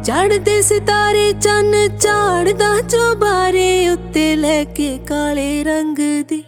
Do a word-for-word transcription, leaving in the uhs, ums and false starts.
ਚੜ੍ਹਦੇ ਸਿਤਾਰੇ ਚੰਨ ਝਾੜਦਾ ਚੁਬਾਰੇ ਉੱਤੇ ਲੈ ਕੇ ਕਾਲੇ ਰੰਗ ਦੀ